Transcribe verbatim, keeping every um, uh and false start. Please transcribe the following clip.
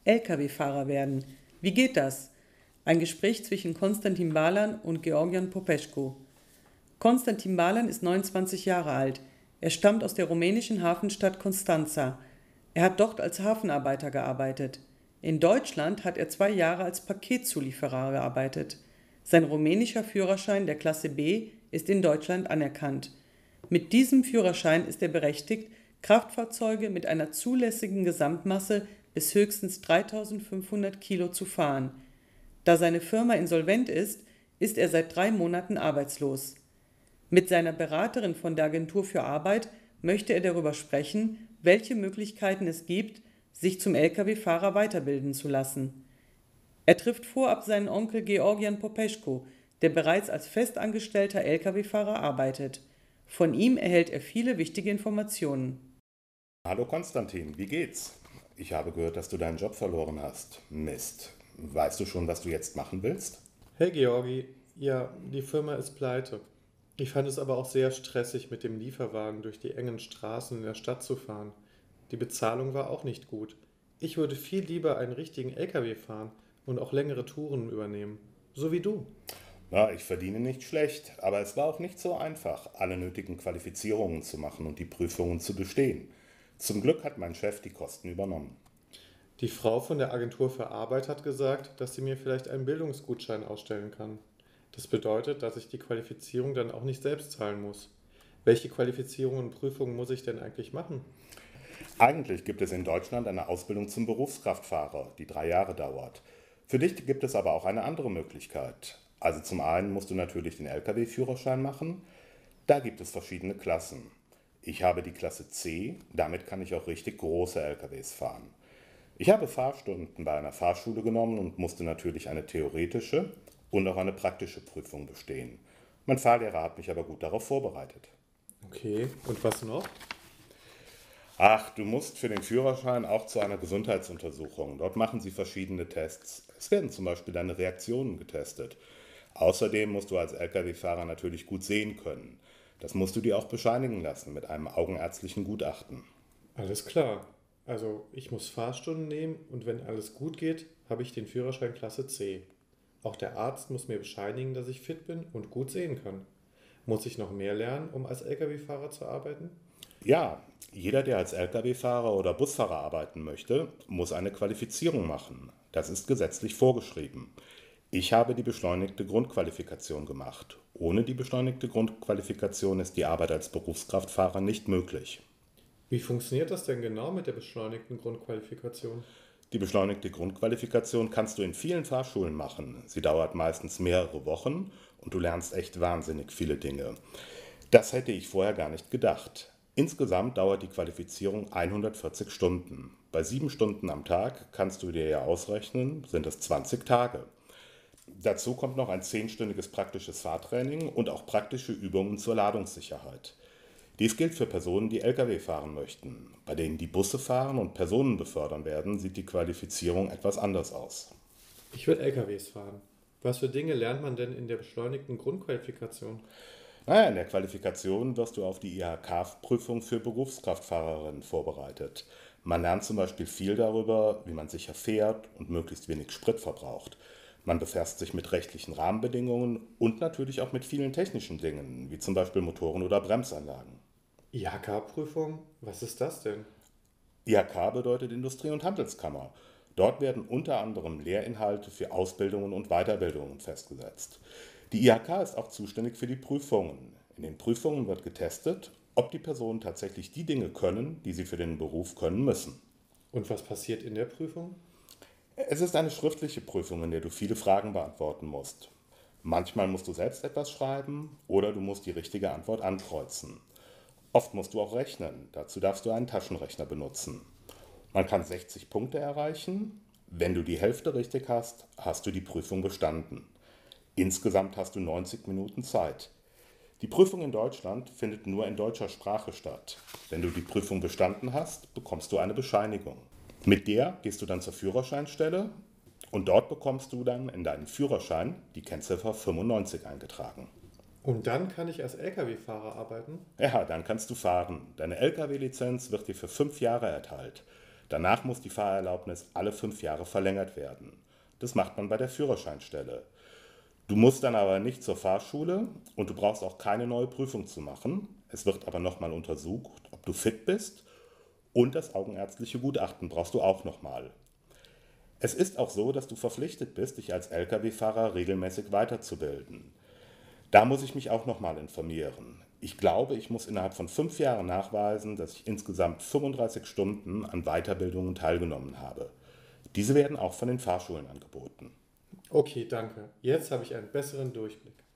L K W-Fahrer werden. Wie geht das? Ein Gespräch zwischen Konstantin Balan und Georgian Popescu. Konstantin Balan ist neunundzwanzig Jahre alt. Er stammt aus der rumänischen Hafenstadt Constanța. Er hat dort als Hafenarbeiter gearbeitet. In Deutschland hat er zwei Jahre als Paketzulieferer gearbeitet. Sein rumänischer Führerschein der Klasse B ist in Deutschland anerkannt. Mit diesem Führerschein ist er berechtigt, Kraftfahrzeuge mit einer zulässigen Gesamtmasse bis höchstens dreitausendfünfhundert Kilo zu fahren. Da seine Firma insolvent ist, ist er seit drei Monaten arbeitslos. Mit seiner Beraterin von der Agentur für Arbeit möchte er darüber sprechen, welche Möglichkeiten es gibt, sich zum L K W-Fahrer weiterbilden zu lassen. Er trifft vorab seinen Onkel Georgian Popescu, der bereits als festangestellter L K W-Fahrer arbeitet. Von ihm erhält er viele wichtige Informationen. Hallo Konstantin, wie geht's? Ich habe gehört, dass du deinen Job verloren hast. Mist. Weißt du schon, was du jetzt machen willst? Hey Georgi, ja, die Firma ist pleite. Ich fand es aber auch sehr stressig, mit dem Lieferwagen durch die engen Straßen in der Stadt zu fahren. Die Bezahlung war auch nicht gut. Ich würde viel lieber einen richtigen L K W fahren und auch längere Touren übernehmen. So wie du. Na, ich verdiene nicht schlecht, aber es war auch nicht so einfach, alle nötigen Qualifizierungen zu machen und die Prüfungen zu bestehen. Zum Glück hat mein Chef die Kosten übernommen. Die Frau von der Agentur für Arbeit hat gesagt, dass sie mir vielleicht einen Bildungsgutschein ausstellen kann. Das bedeutet, dass ich die Qualifizierung dann auch nicht selbst zahlen muss. Welche Qualifizierungen und Prüfungen muss ich denn eigentlich machen? Eigentlich gibt es in Deutschland eine Ausbildung zum Berufskraftfahrer, die drei Jahre dauert. Für dich gibt es aber auch eine andere Möglichkeit. Also zum einen musst du natürlich den L K W-Führerschein machen. Da gibt es verschiedene Klassen. Ich habe die Klasse C, damit kann ich auch richtig große L K Ws fahren. Ich habe Fahrstunden bei einer Fahrschule genommen und musste natürlich eine theoretische und auch eine praktische Prüfung bestehen. Mein Fahrlehrer hat mich aber gut darauf vorbereitet. Okay, und was noch? Ach, du musst für den Führerschein auch zu einer Gesundheitsuntersuchung. Dort machen sie verschiedene Tests. Es werden zum Beispiel deine Reaktionen getestet. Außerdem musst du als L K W-Fahrer natürlich gut sehen können. Das musst du dir auch bescheinigen lassen mit einem augenärztlichen Gutachten. Alles klar. Also ich muss Fahrstunden nehmen und wenn alles gut geht, habe ich den Führerschein Klasse C. Auch der Arzt muss mir bescheinigen, dass ich fit bin und gut sehen kann. Muss ich noch mehr lernen, um als L K W-Fahrer zu arbeiten? Ja, jeder, der als L K W-Fahrer oder Busfahrer arbeiten möchte, muss eine Qualifizierung machen. Das ist gesetzlich vorgeschrieben. Ich habe die beschleunigte Grundqualifikation gemacht. Ohne die beschleunigte Grundqualifikation ist die Arbeit als Berufskraftfahrer nicht möglich. Wie funktioniert das denn genau mit der beschleunigten Grundqualifikation? Die beschleunigte Grundqualifikation kannst du in vielen Fahrschulen machen. Sie dauert meistens mehrere Wochen und du lernst echt wahnsinnig viele Dinge. Das hätte ich vorher gar nicht gedacht. Insgesamt dauert die Qualifizierung hundertvierzig Stunden. Bei sieben Stunden am Tag kannst du dir ja ausrechnen, sind es zwanzig Tage. Dazu kommt noch ein zehnstündiges praktisches Fahrtraining und auch praktische Übungen zur Ladungssicherheit. Dies gilt für Personen, die L K W fahren möchten. Bei denen die Busse fahren und Personen befördern werden, sieht die Qualifizierung etwas anders aus. Ich will L K Ws fahren. Was für Dinge lernt man denn in der beschleunigten Grundqualifikation? Naja, in der Qualifikation wirst du auf die I H K-Prüfung für Berufskraftfahrerinnen vorbereitet. Man lernt zum Beispiel viel darüber, wie man sicher fährt und möglichst wenig Sprit verbraucht. Man befasst sich mit rechtlichen Rahmenbedingungen und natürlich auch mit vielen technischen Dingen, wie zum Beispiel Motoren oder Bremsanlagen. I H K-Prüfung? Was ist das denn? I H K bedeutet Industrie- und Handelskammer. Dort werden unter anderem Lehrinhalte für Ausbildungen und Weiterbildungen festgesetzt. Die I H K ist auch zuständig für die Prüfungen. In den Prüfungen wird getestet, ob die Personen tatsächlich die Dinge können, die sie für den Beruf können müssen. Und was passiert in der Prüfung? Es ist eine schriftliche Prüfung, in der du viele Fragen beantworten musst. Manchmal musst du selbst etwas schreiben oder du musst die richtige Antwort ankreuzen. Oft musst du auch rechnen. Dazu darfst du einen Taschenrechner benutzen. Man kann sechzig Punkte erreichen. Wenn du die Hälfte richtig hast, hast du die Prüfung bestanden. Insgesamt hast du neunzig Minuten Zeit. Die Prüfung in Deutschland findet nur in deutscher Sprache statt. Wenn du die Prüfung bestanden hast, bekommst du eine Bescheinigung. Mit der gehst du dann zur Führerscheinstelle und dort bekommst du dann in deinen Führerschein die Kennziffer fünfundneunzig eingetragen. Und dann kann ich als L K W-Fahrer arbeiten? Ja, dann kannst du fahren. Deine L K W-Lizenz wird dir für fünf Jahre erteilt. Danach muss die Fahrerlaubnis alle fünf Jahre verlängert werden. Das macht man bei der Führerscheinstelle. Du musst dann aber nicht zur Fahrschule und du brauchst auch keine neue Prüfung zu machen. Es wird aber nochmal untersucht, ob du fit bist, und das augenärztliche Gutachten brauchst du auch nochmal. Es ist auch so, dass du verpflichtet bist, dich als L K W-Fahrer regelmäßig weiterzubilden. Da muss ich mich auch nochmal informieren. Ich glaube, ich muss innerhalb von fünf Jahren nachweisen, dass ich insgesamt fünfunddreißig Stunden an Weiterbildungen teilgenommen habe. Diese werden auch von den Fahrschulen angeboten. Okay, danke. Jetzt habe ich einen besseren Durchblick.